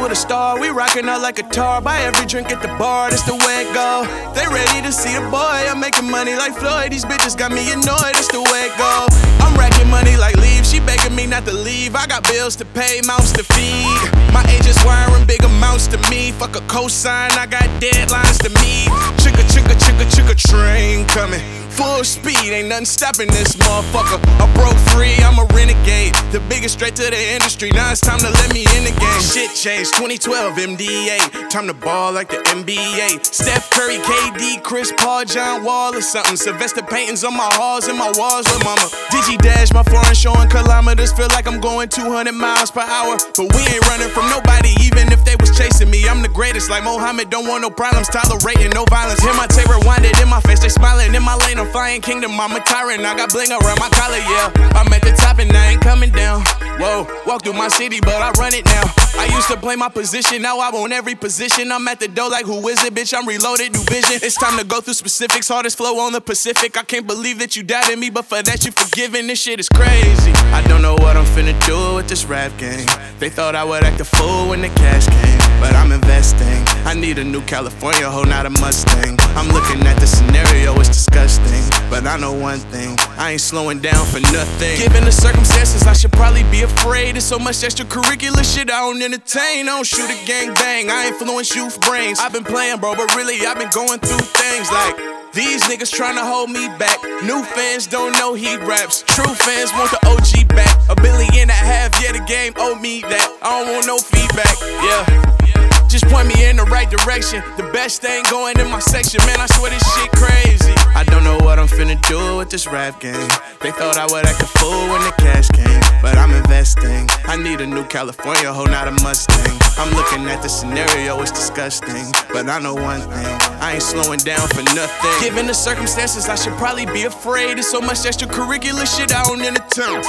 with a star. We rockin' out like a tar. Buy every drink at the bar, that's the way it go. They ready to see the boy. I'm making money like Floyd. These bitches got me annoyed, that's the way it go. I'm racking money like leaves. She begging me not to leave. I got bills to pay, mouths to feed. My agents wiring big amounts to me. Fuck a cosign, I got deadlines to meet. Chicka, chicka, chicka, chicka, train coming. Full speed, ain't nothing stopping this motherfucker. I broke free, I'm a renegade. The biggest straight to the industry, now it's time to let me in the game. Shit changed, 2012 MDA. Time to ball like the NBA. Steph Curry, KD, Chris Paul, John Wall or something. Sylvester paintings on my halls and my walls with mama. Digi-dash, my foreign showing kilometers. Feel like I'm going 200 miles per hour. But we ain't running from nobody, even if they was chasing me. I'm the greatest, like Mohammed, don't want no problems. Tolerating no violence. Hear my tape rewinded in my face, they smiling in my lane. I'm flying kingdom, I'm a tyrant. I got bling around my collar, yeah. I'm at the top and I ain't coming down. Whoa, walk through my city, but I run it now. I used to play my position, now I own every position. I'm at the door like, who is it, bitch? I'm reloaded, new vision. It's time to go through specifics, hardest flow on the Pacific. I can't believe that you doubted me, but for that you forgiven. This shit is crazy. I don't know what I'm finna do with this rap game. They thought I would act a fool when the cash came, but I'm investing. I need a new California hoe, not a Mustang. I'm looking at the scenario, it's disgusting, but I know one thing, I ain't slowing down for nothing. Given the circumstances, I should probably be afraid. There's so much extracurricular shit I don't entertain. I don't shoot a gang bang, I influence youth brains. I've been playing, bro, but really I've been going through things like these niggas tryna hold me back. New fans don't know he raps. True fans want the OG back. $1.5 billion, yeah, the game owe me that. I don't want no feedback, yeah. Just point me in the right direction. The best thing going in my section, man, I swear this shit crazy. I don't know what I'm finna do with this rap game. They thought I would act a fool when the cash came, but I'm investing. I need a new California hoe, not a Mustang. I'm looking at the scenario, it's disgusting, but I know one thing, I ain't slowing down for nothing. Given the circumstances, I should probably be afraid. There's so much extracurricular shit I don't entertain.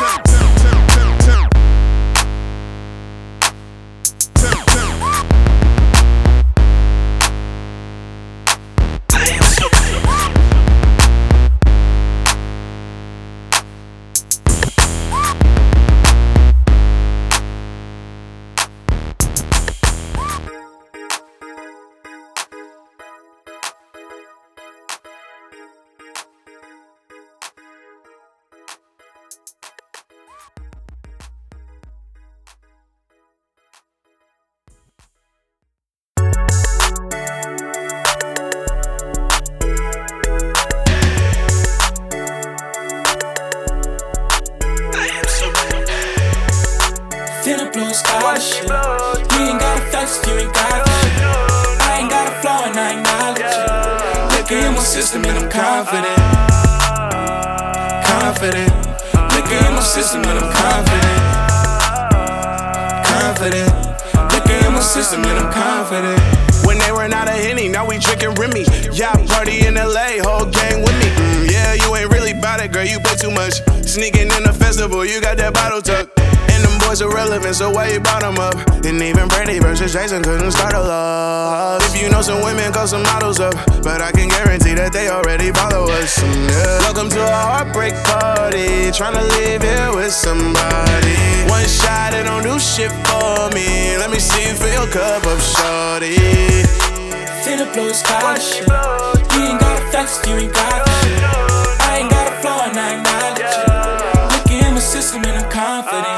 Shit. You ain't gotta flex if you ain't got the shit. I ain't got a flaw and I acknowledge it. Liquor in my system and I'm confident. Confident. Liquor in my system and I'm confident. Confident. Liquor in my system and I'm confident. When they run out of Henny, now we drinking Remy. Yeah, party in LA, whole gang with me. Yeah, you ain't really bout it, girl, you play too much. Sneaking in the festival, you got that bottle tucked. And them boys irrelevant, so why you brought them up? And even Brady versus Jason couldn't start a love. If you know some women, call some models up, but I can guarantee that they already follow us. Yeah. Welcome to a heartbreak party, tryna live here with somebody. One shot, it don't do shit for me. Let me see you fill your cup up, shorty. Finna blow his scholarship. You ain't gotta flex if you ain't got the shit. I ain't got a flaw and I acknowledge it. Look in my system and I'm confident.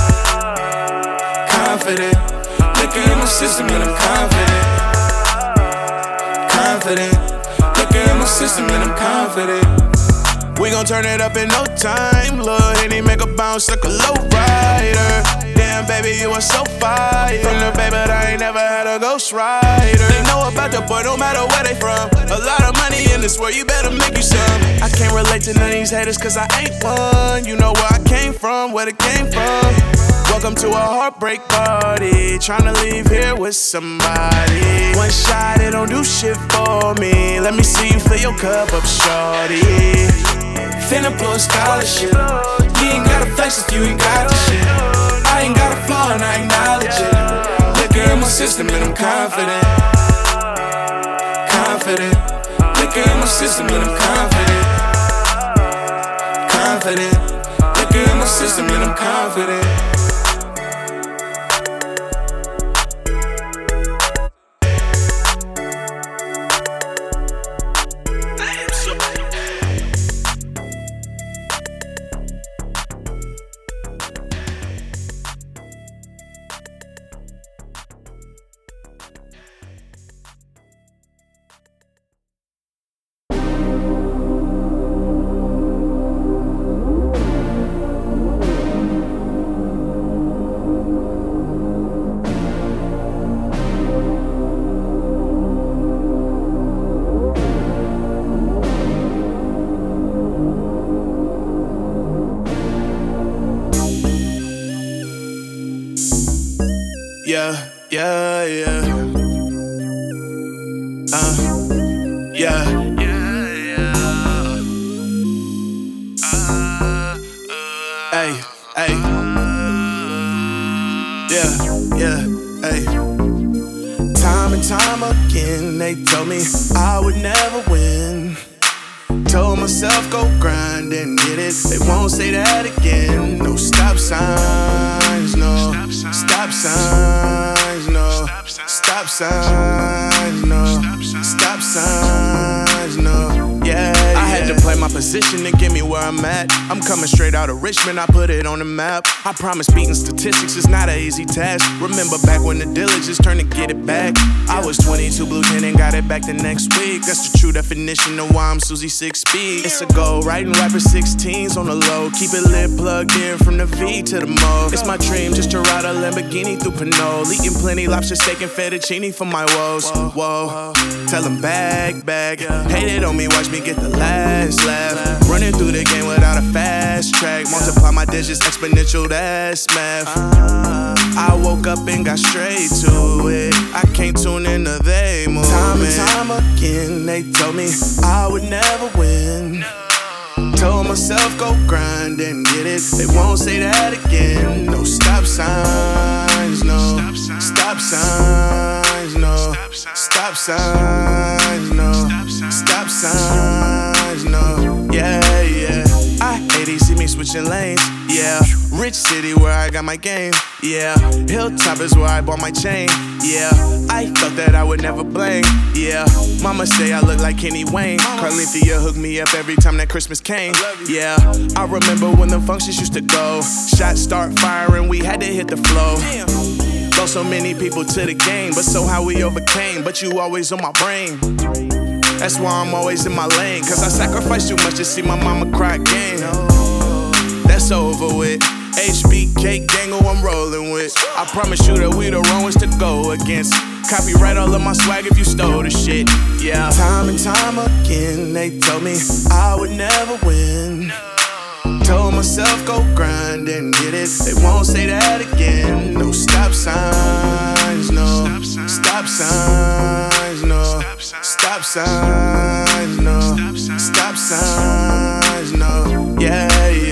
Confident. Look in my system and I'm confident. Confident. Look in my system and I'm confident. We gon' turn it up in no time. Lil' Henny make a bounce like a low rider. Damn, baby, you are so fire. From the bay, but I ain't never had a ghost rider. They know about the boy, no matter where they from. A lot of money in this world, you better make you some. I can't relate to none of these haters, cause I ain't one. You know where I came from, where it came from. Welcome to a heartbreak party, tryna leave here with somebody. One shot, it don't do shit for me. Let me see you fill your cup up, shorty. Finna blow a scholarship. You ain't gotta flex if you ain't got the shit. I ain't got a flaw and I acknowledge it. Liquor in my system and I'm confident. Confident. Liquor in my system and I'm confident. Confident. Liquor in my system and I'm confident. Yeah, yeah, yeah. Yeah. Hey, hey. Yeah, hey. Time and time again, they told me I would never win. Told myself go grind and get it. They won't say that again. No stop signs, no. Stop signs, no. Stop signs, no. Stop signs, no. Yeah, I had to play my position to get me where I'm at. I'm coming straight out of Richmond, I put it on the map. I promise beating statistics is not an easy task. Remember back when the diligence turned to get it back. I was 22 blue 10 and got it back the next week. That's the true definition of why I'm Susie 6 speed. It's a goal, writing rapper 16s on the low. Keep it lit, plugged in from the V to the Mo. It's my dream just to ride a Lamborghini through Pinot. Eating plenty lobster steak and fettuccine for my woes. Whoa, tell them bag. Hated on me, watch me get the last laugh. Running through the game without a fast track. Multiply my digits, exponential, that's math. I woke up and got straight to it. I can't tune into they movement. Time and time again, they told me I would never win. Told myself go grind and get it. They won't say that again. No stop signs, no. Stop signs, no. Stop signs, no. Stop signs, no. Yeah. I hate he see me switching lanes. Yeah, rich city where I got my game. Yeah, Hilltop is where I bought my chain. Yeah, I thought that I would never blame. Yeah, mama say I look like Kenny Wayne. Carlithia hooked me up every time that Christmas came. Yeah, I remember when the functions used to go. Shots start firing, we had to hit the flow. Lost so many people to the game, but so how we overcame. But you always on my brain. That's why I'm always in my lane. Cause I sacrificed too much to see my mama cry again. That's over with. HBK gang who I'm rolling with. I promise you that we the wrong ones to go against. Copyright all of my swag if you stole the shit. Yeah. Time and time again, they told me I would never win. Told myself go grind and get it. They won't say that again. No stop signs, no. Stop signs, no. Stop signs, no. Stop signs, no. Yeah.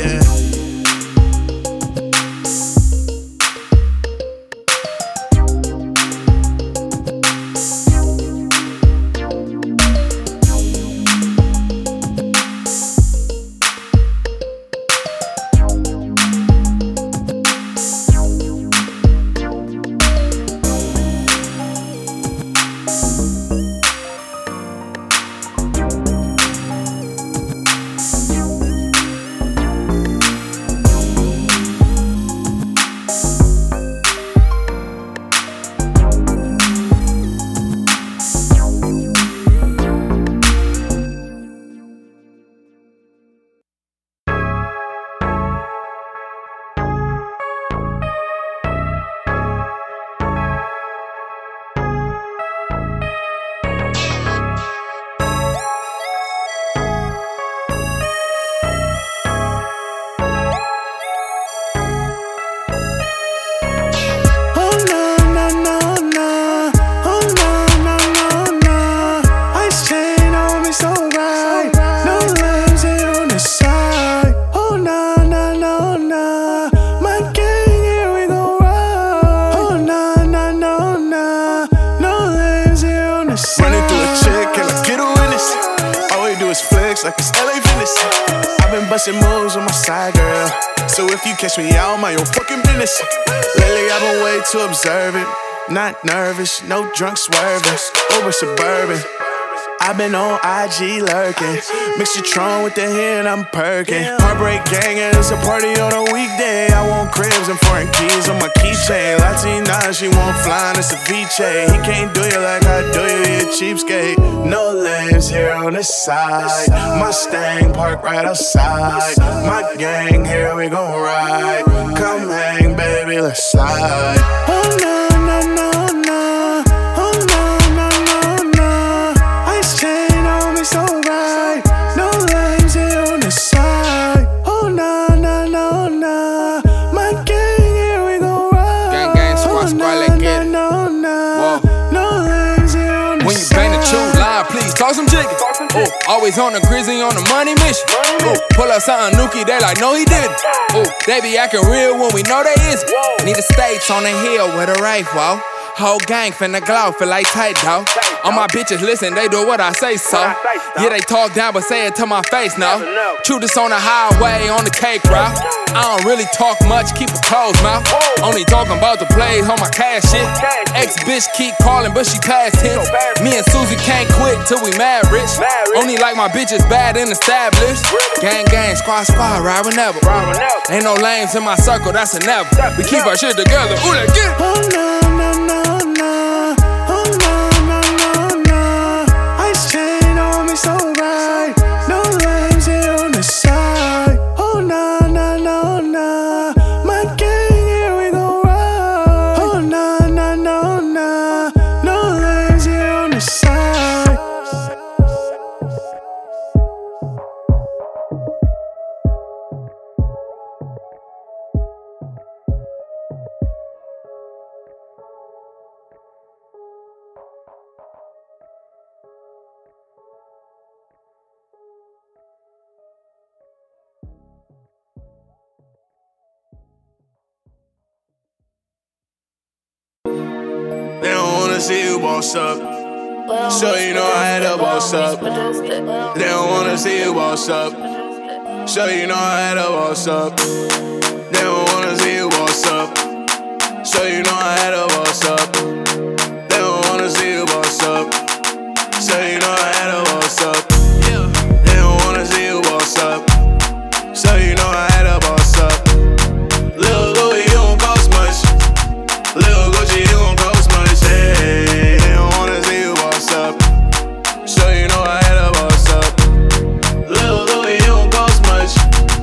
Like it's LA Venice. I've been busting moves with my side girl. So if you catch me out, mind your fucking business. Lately I've been way too observant. Not nervous, no drunk swerving. Over suburban. I've been on IG lurking. Mix your Tron with the hen, I'm perking. Heartbreak gang, and it's a party on a weekday. I want cribs and foreign keys on my keychain. Latina, she want flying, it's a Viche. He can't do you like I do you, he a cheapskate. No lanes here on the side. Mustang park right outside. My gang, here we gon' ride. Come hang, baby, let's slide. Oh, no. So right, no lanes here on the side. Oh nah, my gang here we gon' ride. Gang, squad, let's get it. talk some chicken. Oh, always on the grizzly on the money mission. Oh, pull up something nookie, they like, no, he didn't. Oh, they be acting real when we know they isn't. Need the states on the hill with a rifle. Whole gang finna glow, feel like tight, dawg. All my bitches listen, they do what I say so. Yeah, they talk down, but say it to my face, no. Shoot this on the highway, on the cake route. I don't really talk much, keep a closed mouth. Only talking about the plays on my cash shit. Ex-bitch keep calling, but she past tense. Me and Susie can't quit till we mad rich. Only like my bitches bad and established. Gang, gang, squad, squad, ride whenever. Ain't no lames in my circle, that's a never. We keep our shit together, ooh, let's get it. Oh, no, no, no. So right, no lames here on the side. Oh nah, nah, nah, nah. My gang, here we go ride. Oh nah, nah, nah, nah. No lames here on the side. They don't wanna see you boss up, so you know I had to boss up. They don't wanna see you boss up, so you know I had to boss up. They don't wanna see you boss up, so you know I had to boss up. They don't wanna see you boss up, so you know I had to boss up. They don't wanna see you boss up, so you know I had to boss up. Lil' Louis, you don't cost much. Lil' Gucci, you don't cost much. Hey, they don't wanna see you boss up, so you know I had to boss up. Lil' Louis, you don't cost much.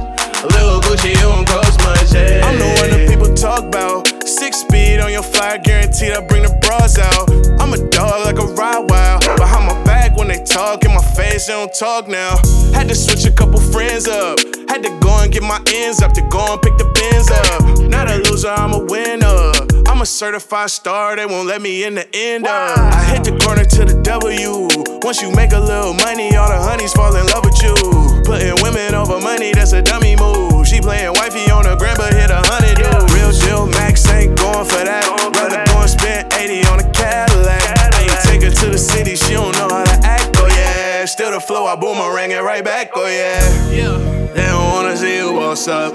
Lil' Gucci, you don't cost much. Hey. I'm the one that people talk about. 6 speed on your fly, guaranteed I bring the bras out. I'm a dog like a Rottweiler. Behind my back when they talk, in my face they don't talk now. Had to switch a couple friends up. Had to go and get my ends up, to go and pick the bins up. Not a loser, I'm a winner. I'm a certified star, they won't let me in the end up. I hit the corner to the W. Once you make a little money, all the honeys fall in love with you. Putting women over money, that's a dummy move. She playing wifey on the gram, but hit 100, dude. Real deal, Max ain't going for that. Rather go and spend 80 on a Cadillac. I ain't take her to the city, she don't know how to act, oh yeah. Still the flow, I boomerang it right back, oh yeah. They don't wanna see you boss up,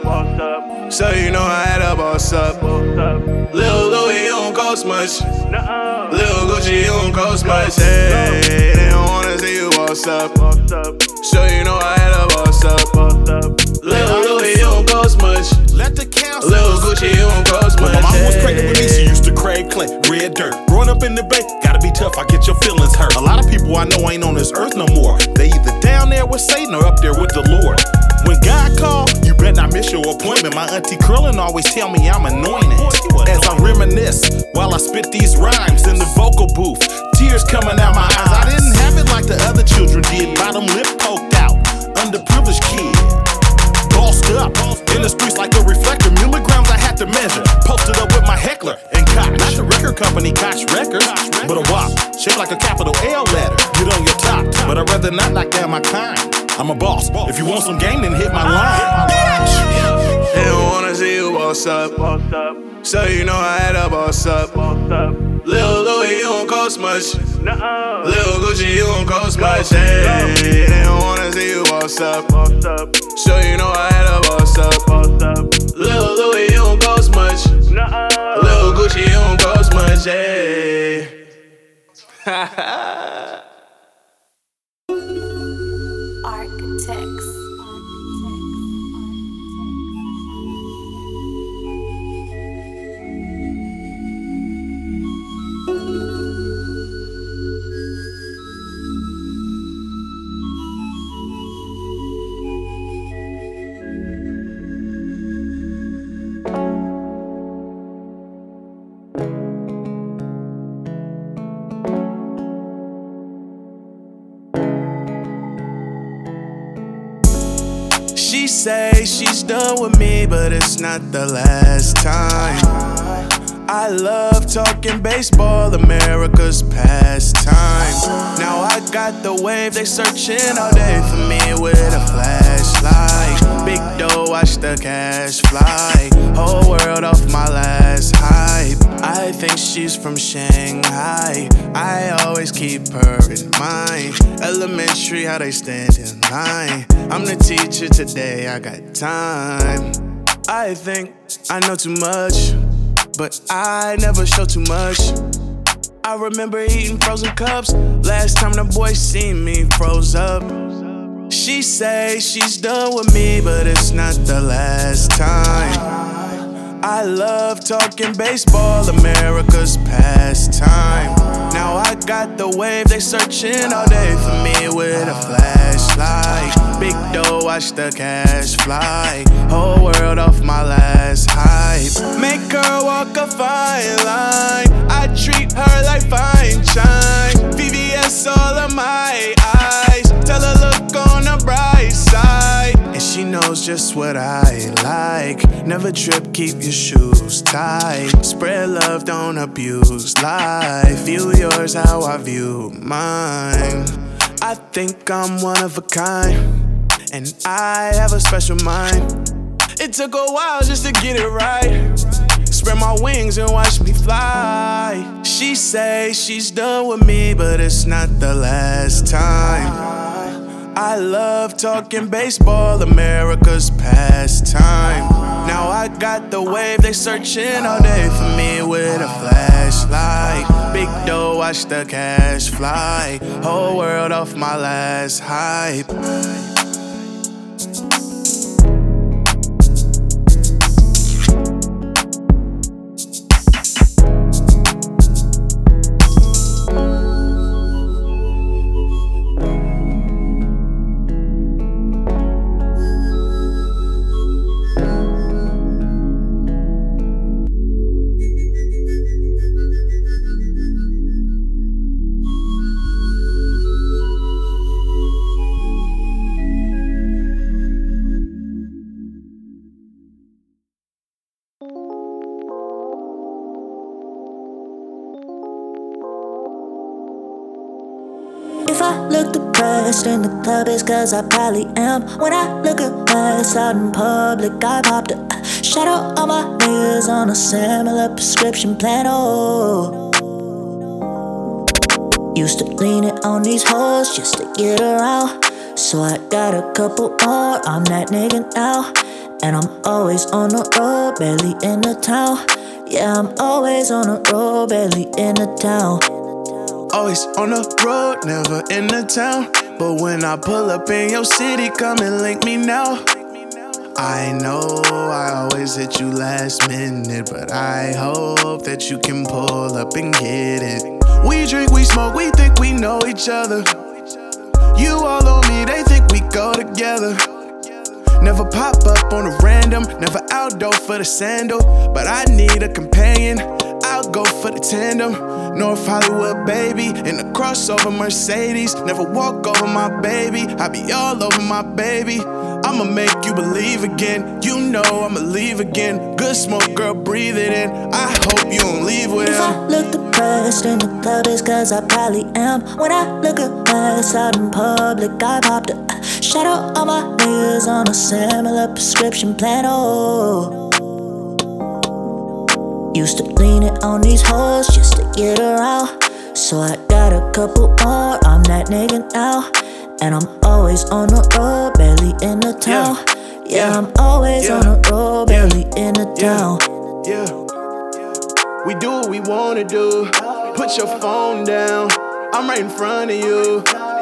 so you know I had to boss up. Lil' Louis, you don't cost much. Lil' Gucci, you don't cost much. Hey, they don't wanna see you boss up, so you know I had to boss up. Lil' Louis, you don't cost much. Let the council. Lil' Gucci, you don't cost much. My mom was pregnant with me, she used to crave clay, red dirt. Growing up in the Bay, gotta be tough, I get your feelings hurt. A lot of people I know ain't on this earth no more. They either down there with Satan or up there with the Lord. When God call, you better not miss your appointment. My auntie Curlin always tell me I'm anointed. As I reminisce while I spit these rhymes in the vocal booth, tears coming out my eyes. I didn't have it like the other children did. Bottom lip poked out, underprivileged kid. Bossed up in the streets like a reflector. Milligrams I had to measure. Posted up with my heckler and Koch. Not the record company Koch Records, but a WAP shaped like a capital L letter. Get on your top, but I'd rather not knock down my kind. I'm a boss. If you want some game, then hit my line. They don't wanna see you boss up, so you know I had to boss up. Lil' Louis, you don't cost much. Lil' Gucci, you don't cost much. Hey, they don't wanna see you boss up, so you know I had to boss up. Lil' Louis, you don't cost much. Lil' Gucci, you don't cost much. Hey. Architects. She say she's done with me, but it's not the last time. I love talking baseball, America's pastime. Now I got the wave, they searching all day for me with a flashlight. Big dough, watch the cash fly. Whole world off my last hype. I think she's from Shanghai. I always keep her in mind. Elementary, how they stand in line. I'm the teacher today, I got time. I think I know too much, but I never show too much. I remember eating frozen cups last time the boy seen me froze up. She say she's done with me, but it's not the last time. I love talking baseball, America's pastime. Now I got the wave, they searching all day for me with a flashlight. Big dough, watch the cash fly. Whole world off my last hype. Make her walk a fine line. I treat her like fine chine. VVS all of my eyes. Tell her look on the bright side. And she knows just what I like. Never trip, keep your shoes tight. Spread love, don't abuse life. View yours how I view mine. I think I'm one of a kind, and I have a special mind. It took a while just to get it right. Spread my wings and watch me fly. She say she's done with me, but it's not the last time. I love talking baseball, America's pastime. Now I got the wave, they searching all day for me with a flashlight. Big dough, watch the cash fly. Whole world off my last hype. If I look depressed in the club, it's cause I probably am. When I look a mess out in public, I popped a shadow on my niggas on a similar prescription plan. Oh, used to lean it on these hoes just to get around. So I got a couple more, I'm that nigga now. And I'm always on the road, barely in the town. Yeah, I'm always on the road, barely in the town. Always on the road, never in the town. But when I pull up in your city, come and link me now. I know I always hit you last minute, but I hope that you can pull up and get it. We drink, we smoke, we think we know each other. You all on me, they think we go together. Never pop up on a random, never outdoor for the sandal. But I need a companion, I'll go for the tandem. North Hollywood, baby, in the crossover Mercedes. Never walk over my baby, I be all over my baby. I'ma make you believe again, you know I'ma leave again. Good smoke, girl, breathe it in, I hope you don't leave with him. If I look depressed in the club, it's cause I probably am. When I look a mess out in public, I popped a shadow on my niggas on a similar prescription plan. Oh, used to lean it on these hoes just to get around. So I got a couple more, I'm that nigga now. And I'm always on the road, barely in the town. Yeah, I'm always on the road, barely in the town. Yeah, we do what we wanna do. Put your phone down, I'm right in front of you.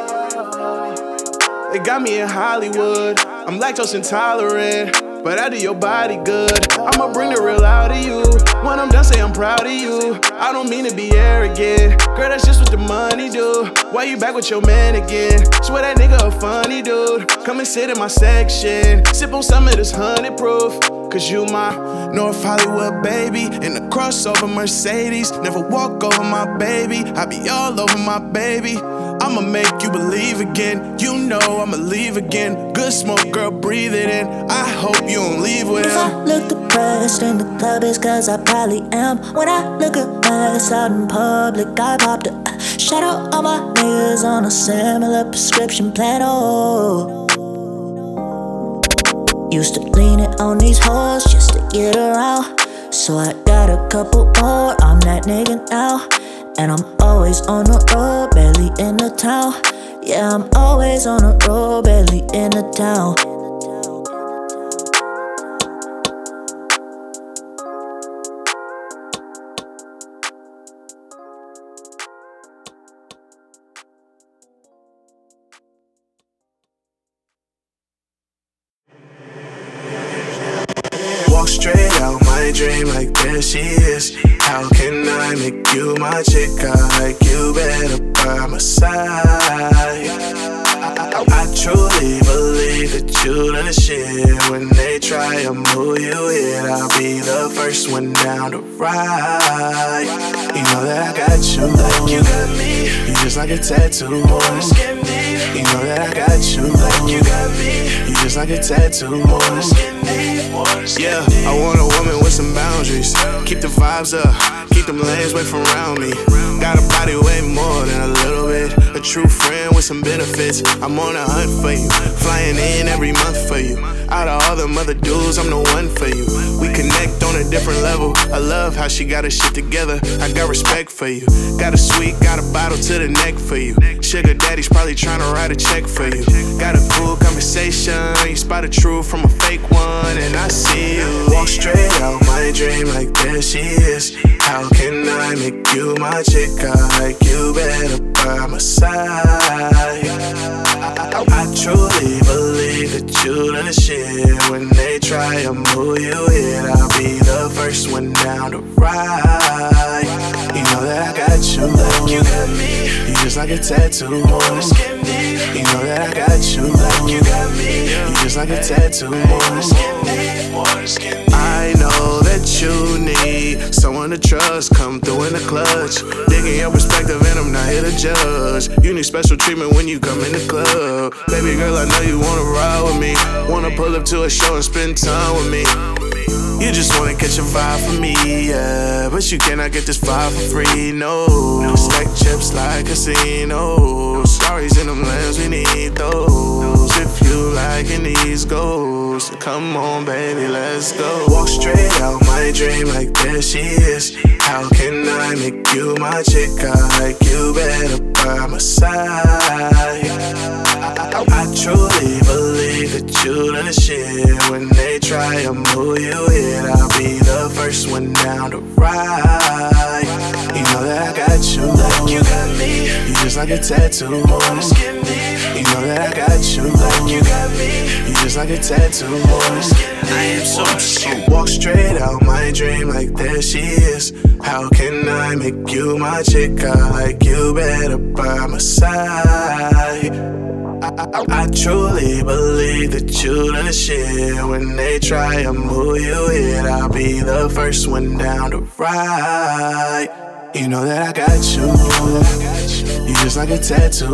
They got me in Hollywood, I'm lactose intolerant, but I do your body good. I'ma bring the real out of you. When I'm done, say I'm proud of you. I don't mean to be arrogant, girl, that's just what the money do. Why you back with your man again? Swear that nigga a funny dude. Come and sit in my section, sip on some of this 100 proof. Cause you my North Hollywood baby, in the crossover Mercedes. Never walk over my baby, I be all over my baby. I'ma make you believe again. You know I'ma leave again. Good smoke, girl, breathe it in. I hope you don't leave with If him. I look depressed in the club, it's cause I probably am. When I look a mess out in public, I pop the shout out all my niggas on a similar prescription plan. Oh, used to lean it on these hoes just to get around. So I got a couple more, I'm that nigga now. And I'm always on the road, barely in the town. Yeah, I'm always on the road, barely in the town. Walk straight out my dream like there she is. How can I make you my chick? I like you better by my side. I truly believe that you the shit. When they try to move you in, I'll be the first one down to ride. You know that I got you, like you got me. You just like a tattoo. You know that I got you, like you got me. You just like a tattoo. Yeah, I want a woman with some boundaries. Keep the vibes up, keep them lanes away from around me. Got a body way more than a little bit. A true friend with some benefits. I'm on a hunt for you, flying in every month for you. Out of all them other dudes, I'm the one for you. We connect on a different level. I love how she got her shit together. I got respect for you. Got a sweet, got a bottle to the neck for you. Sugar daddy's probably trying to write a check for you. Got a cool conversation. You spot a true from a fake one, and I see you. Walk straight out my dream like there she is. How can I make you my chick? I like you better by my side. I truly believe that you the shit. When they try to move you in, I'll be the first one down to ride. You know that I got you, like you got me. You just like a tattoo. You know that I got you, like you got me. You just like a tattoo. I know that you need someone to trust. Come through in the clutch, digging your perspective, and I'm not here to judge. You need special treatment when you come in the club. Baby girl, I know you wanna ride with me. Wanna pull up to a show and spend time with me. You just wanna catch a vibe from me, yeah. But you cannot get this vibe for free, no. Stack chips like casinos. Stories in them lands, we need those. If you liking these goals, come on, baby, let's go. Walk straight out my dream like there she is. How can I make you my chick? I like you better by my side. I truly believe that you the shit. When they try to move you in, I'll be the first one down to ride. You know that I got you, like you got me. You just like a tattoo. You know that I got you, like you got me. You just like a tattoo. I am so sick. Walk straight out my dream like there she is. How can I make you my chick? I like you better by my side. I truly believe that you the shit. When they try to move you in, I'll be the first one down to ride. You know that I got you. You just like a tattoo.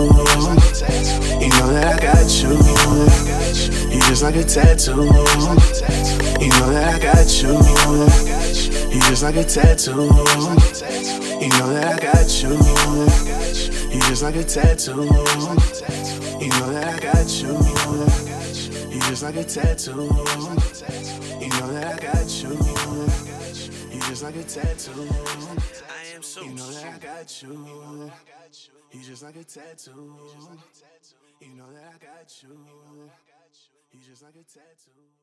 You know that I got you. You just like a tattoo. You know that I got you. You just like a tattoo. You know that I got you. You just like a tattoo. You know that I got you. You just like a tattoo. You know that I got you. You just like a tattoo. I am so. You know that I got you. You just like a tattoo. You know that I got you. You just like a tattoo.